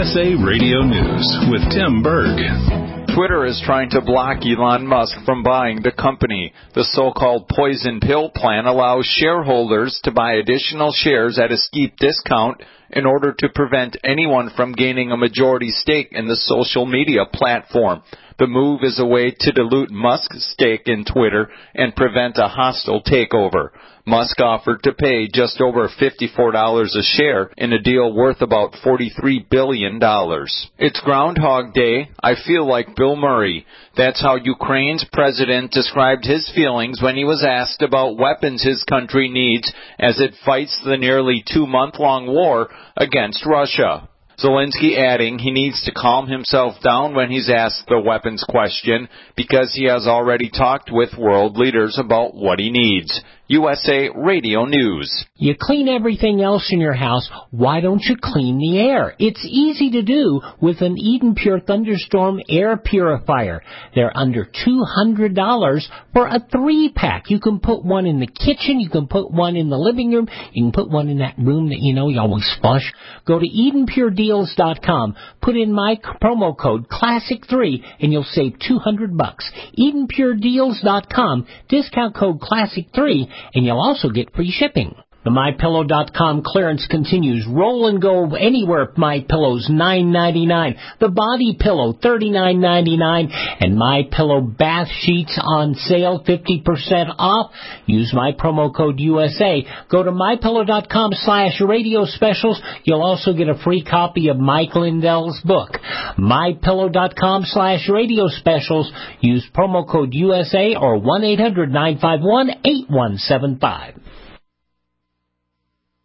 USA Radio News with Tim Berg. Twitter is trying to block Elon Musk from buying the company. The so-called poison pill plan allows shareholders to buy additional shares at a steep discount in order to prevent anyone from gaining a majority stake in the social media platform. The move is a way to dilute Musk's stake in Twitter and prevent a hostile takeover. Musk offered to pay just over $54 a share in a deal worth about $43 billion. It's Groundhog Day. I feel like Bill Murray. That's how Ukraine's president described his feelings when he was asked about weapons his country needs as it fights the nearly 2-month-long war against Russia. Zelensky adding he needs to calm himself down when he's asked the weapons question because he has already talked with world leaders about what he needs. USA Radio News. You clean everything else in your house, why don't you clean the air? It's easy to do with an Eden Pure Thunderstorm air purifier. They're under $200 for a 3-pack. You can put one in the kitchen, you can put one in the living room, you can put one in that room that you always flush. Go to EdenPureDeals.com, put in my promo code Classic3 and you'll save $200. EdenPureDeals.com, discount code Classic3, and you'll also get free shipping. The MyPillow.com clearance continues. Roll and go anywhere. MyPillow's $9.99. The Body Pillow $39.99, and MyPillow bath sheets on sale 50% off. Use my promo code USA. Go to MyPillow.com/radio specials. You'll also get a free copy of Mike Lindell's book. MyPillow.com/radio specials. Use promo code USA or 1-800-951-8175.